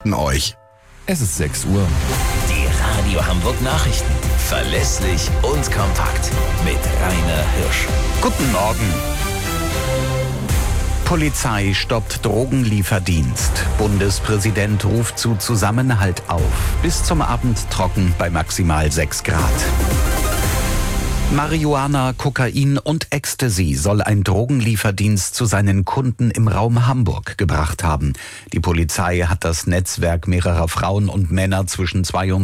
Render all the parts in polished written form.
erwarten euch. Es ist 6 Uhr. Die Radio Hamburg Nachrichten. Verlässlich und kompakt. Mit Rainer Hirsch. Guten Morgen. Polizei stoppt Drogenlieferdienst. Bundespräsident ruft zu Zusammenhalt auf. Bis zum Abend trocken bei maximal 6 Grad. Marihuana, Kokain und Ecstasy soll ein Drogenlieferdienst zu seinen Kunden im Raum Hamburg gebracht haben. Die Polizei hat das Netzwerk mehrerer Frauen und Männer zwischen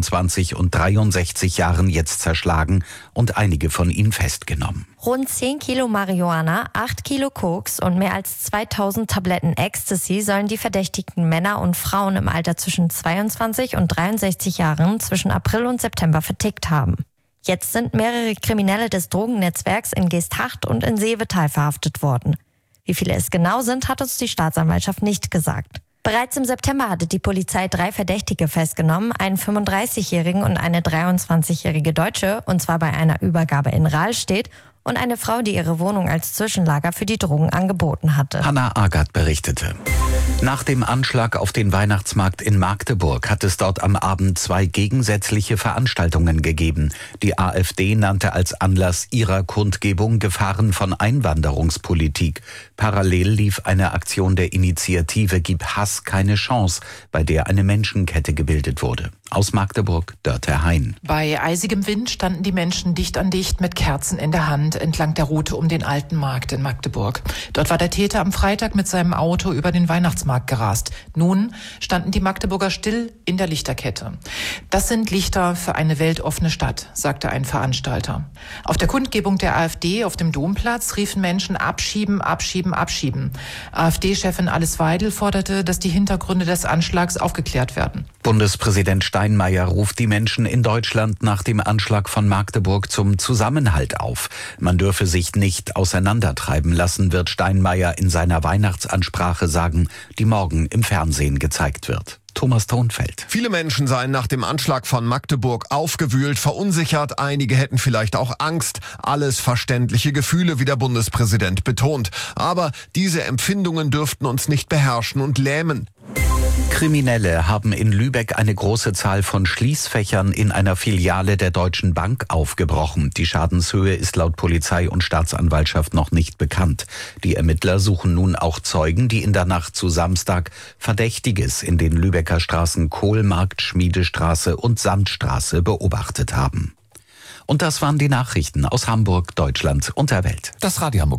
22 und 63 Jahren jetzt zerschlagen und einige von ihnen festgenommen. Rund 10 Kilo Marihuana, 8 Kilo Koks und mehr als 2000 Tabletten Ecstasy sollen die verdächtigten Männer und Frauen im Alter zwischen 22 und 63 Jahren zwischen April und September vertickt haben. Jetzt sind mehrere Kriminelle des Drogennetzwerks in Geesthacht und in Seevetal verhaftet worden. Wie viele es genau sind, hat uns die Staatsanwaltschaft nicht gesagt. Bereits im September hatte die Polizei 3 Verdächtige festgenommen, einen 35-Jährigen und eine 23-jährige Deutsche, und zwar bei einer Übergabe in Rahlstedt, und eine Frau, die ihre Wohnung als Zwischenlager für die Drogen angeboten hatte. Hannah Agathe berichtete. Nach dem Anschlag auf den Weihnachtsmarkt in Magdeburg hat es dort am Abend 2 gegensätzliche Veranstaltungen gegeben. Die AfD nannte als Anlass ihrer Kundgebung Gefahren von Einwanderungspolitik. Parallel lief eine Aktion der Initiative Gib Hass keine Chance, bei der eine Menschenkette gebildet wurde. Aus Magdeburg, Dörte Hein. Bei eisigem Wind standen die Menschen dicht an dicht mit Kerzen in der Hand entlang der Route um den Alten Markt in Magdeburg. Dort war der Täter am Freitag mit seinem Auto über den Weihnachtsmarkt gerast. Nun standen die Magdeburger still in der Lichterkette. Das sind Lichter für eine weltoffene Stadt, sagte ein Veranstalter. Auf der Kundgebung der AfD auf dem Domplatz riefen Menschen abschieben, abschieben, abschieben. AfD-Chefin Alice Weidel forderte, dass die Hintergründe des Anschlags aufgeklärt werden. Bundespräsident Steinmeier ruft die Menschen in Deutschland nach dem Anschlag von Magdeburg zum Zusammenhalt auf. Man dürfe sich nicht auseinandertreiben lassen, wird Steinmeier in seiner Weihnachtsansprache sagen, die morgen im Fernsehen gezeigt wird. Thomas Thonfeld. Viele Menschen seien nach dem Anschlag von Magdeburg aufgewühlt, verunsichert. Einige hätten vielleicht auch Angst. Alles verständliche Gefühle, wie der Bundespräsident betont. Aber diese Empfindungen dürften uns nicht beherrschen und lähmen. Kriminelle haben in Lübeck eine große Zahl von Schließfächern in einer Filiale der Deutschen Bank aufgebrochen. Die Schadenshöhe ist laut Polizei und Staatsanwaltschaft noch nicht bekannt. Die Ermittler suchen nun auch Zeugen, die in der Nacht zu Samstag Verdächtiges in den Lübecker Straßen Kohlmarkt, Schmiedestraße und Sandstraße beobachtet haben. Und das waren die Nachrichten aus Hamburg, Deutschland und der Welt. Das Radio Hamburg.